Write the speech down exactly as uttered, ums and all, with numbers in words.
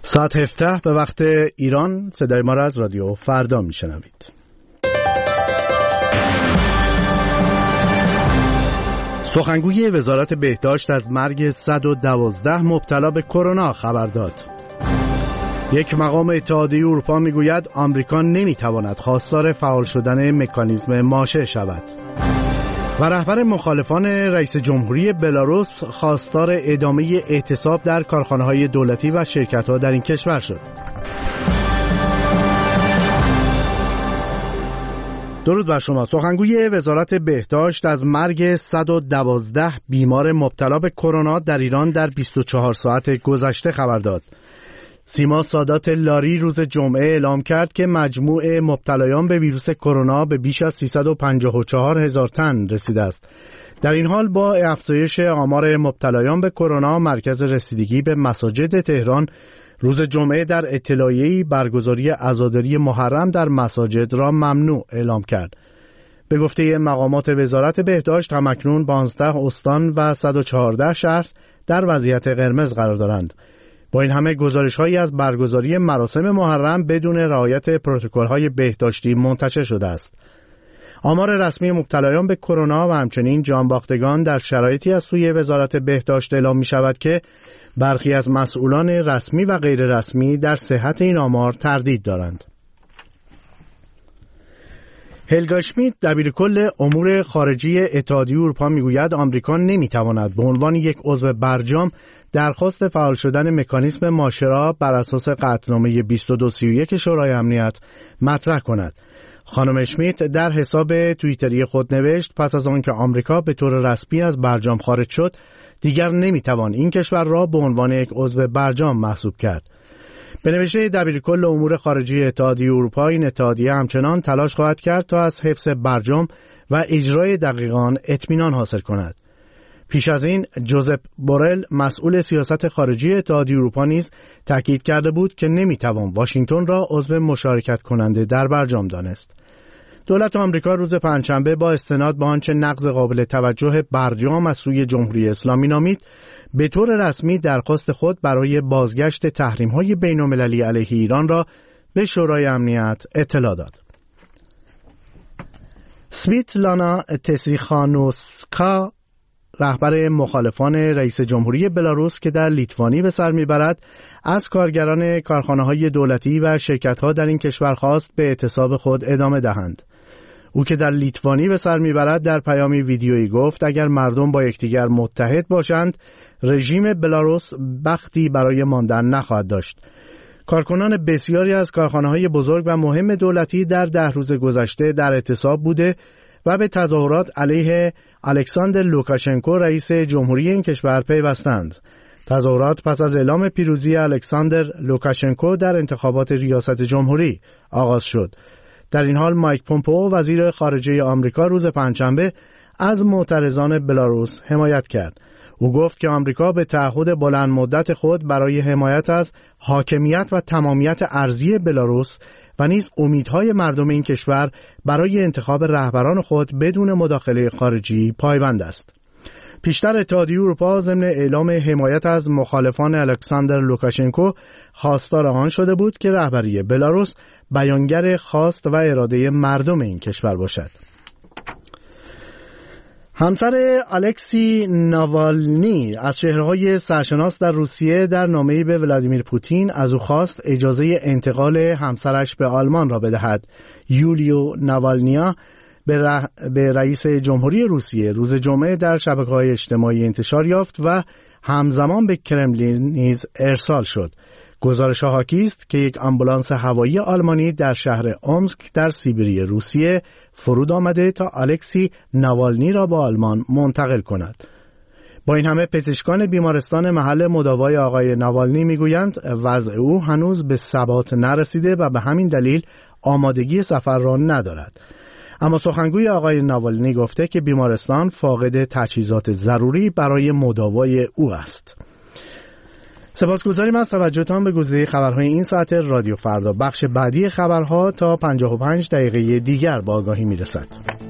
ساعت هفده به وقت ایران. صدای ما را از رادیو فردا میشنوید. سخنگوی وزارت بهداشت از مرگ صد و دوازده مبتلا به کرونا خبر داد. یک مقام اتحادیه اروپا میگوید آمریکا نمیتواند خواستار فعال شدن مکانیزم ماشه شود. و رهبر مخالفان رئیس جمهوری بلاروس خواستار ادامه اعتصاب در کارخانه‌های دولتی و شرکت‌ها در این کشور شد. درود بر شما. سخنگوی وزارت بهداشت از مرگ صد و دوازده بیمار مبتلا به کرونا در ایران در بیست و چهار ساعت گذشته خبر داد. سیما سادات لاری روز جمعه اعلام کرد که مجموع مبتلایان به ویروس کرونا به بیش از سیصد و پنجاه و چهار هزار تن رسیده است. در این حال با افزایش آمار مبتلایان به کرونا، مرکز رسیدگی به مساجد تهران روز جمعه در اطلاعیه‌ای برگزاری عزاداری محرم در مساجد را ممنوع اعلام کرد. به گفته مقامات وزارت بهداشت، همکنون پانزده استان و صد و چهارده شهر در وضعیت قرمز قرار دارند. با این همه گزارش‌هایی از برگزاری مراسم محرم بدون رعایت پروتکل‌های بهداشتی منتشر شده است. آمار رسمی مبتلایان به کرونا و همچنین جانباختگان در شرایطی از سوی وزارت بهداشت اعلام می‌شود که برخی از مسئولان رسمی و غیر رسمی در صحت این آمار تردید دارند. هلگا شمیت، دبیرکل امور خارجی اتحادیه اروپا، میگوید آمریکا نمیتواند به عنوان یک عضو برجام درخواست فعال شدن مکانیزم ماشه را بر اساس قطعنامه بیست و دو سی و یک شورای امنیت مطرح کند. خانم شمیت در حساب توییتری خود نوشت پس از آنکه آمریکا به طور رسمی از برجام خارج شد، دیگر نمیتوان این کشور را به عنوان یک عضو برجام محسوب کرد. به نوشته دبیرکل امور خارجی اتحادیه اروپا، این اتحادیه همچنان تلاش خواهد کرد تا از حفظ برجام و اجرای دقیقان اطمینان حاصل کند. پیش از این جوزپ بورل، مسئول سیاست خارجی اتحادیه اروپا، نیز تاکید کرده بود که نمیتوان واشنگتن را عضو مشارکت کننده در برجام دانست. دولت آمریکا روز پنجشنبه با استناد به آنچه نقض قابل توجه برجام از سوی جمهوری اسلامی نامید، به طور رسمی درخواست خود برای بازگشت تحریم‌های بین‌المللی علیه ایران را به شورای امنیت اطلاع داد. سویتلانا تسیخانوسکا، رهبر مخالفان رئیس جمهوری بلاروس که در لیتوانی به سر میبرد، از کارگران کارخانه‌های دولتی و شرکت‌ها در این کشور خواست به اعتصاب خود ادامه دهند. او که در لیتوانی به سر میبرد در پیامی ویدیویی گفت اگر مردم با یکدیگر متحد باشند، رژیم بلاروس بختی برای ماندن نخواهد داشت. کارکنان بسیاری از کارخانه‌های بزرگ و مهم دولتی در ده روز گذشته در اعتصاب بوده و به تظاهرات علیه الکساندر لوکاشنکو، رئیس جمهوری این کشور، پیوستند. تظاهرات پس از اعلام پیروزی الکساندر لوکاشنکو در انتخابات ریاست جمهوری آغاز شد. در این حال مایک پومپئو، وزیر خارجه آمریکا، روز پنجشنبه از معترضان بلاروس حمایت کرد. او گفت که آمریکا به تعهد بلند مدت خود برای حمایت از حاکمیت و تمامیت ارضی بلاروس و نیز امیدهای مردم این کشور برای انتخاب رهبران خود بدون مداخله خارجی پایبند است. پیشتر اتحادیه اروپا ضمن اعلام حمایت از مخالفان الکساندر لوکاشنکو خواستار آن شده بود که رهبری بلاروس بیانگر خواست و اراده مردم این کشور باشد. همسر الکسی ناوالنی از چهره‌های سرشناس در روسیه در نامه‌ای به ولادیمیر پوتین از او خواست اجازه انتقال همسرش به آلمان را بدهد. یولیو ناوالنیا به, ر... به رئیس جمهوری روسیه روز جمعه در شبکه‌های اجتماعی انتشار یافت و همزمان به کرملین نیز ارسال شد. گزارش حاکی است که یک آمبولانس هوایی آلمانی در شهر اومسک در سیبری روسیه فرود آمده تا الکسی ناوالنی را به آلمان منتقل کند. با این همه پزشکان بیمارستان محل مداوای آقای ناوالنی میگویند وضع او هنوز به ثبات نرسیده و به همین دلیل آمادگی سفر را ندارد. اما سخنگوی آقای ناوالنی گفته که بیمارستان فاقد تجهیزات ضروری برای مداوای او است. سپاسگزاریم از توجهتان به گزیده خبرهای این ساعت رادیو فردا. بخش بعدی خبرها تا پنجاه و پنج دقیقه دیگر با آگاهی میرسد.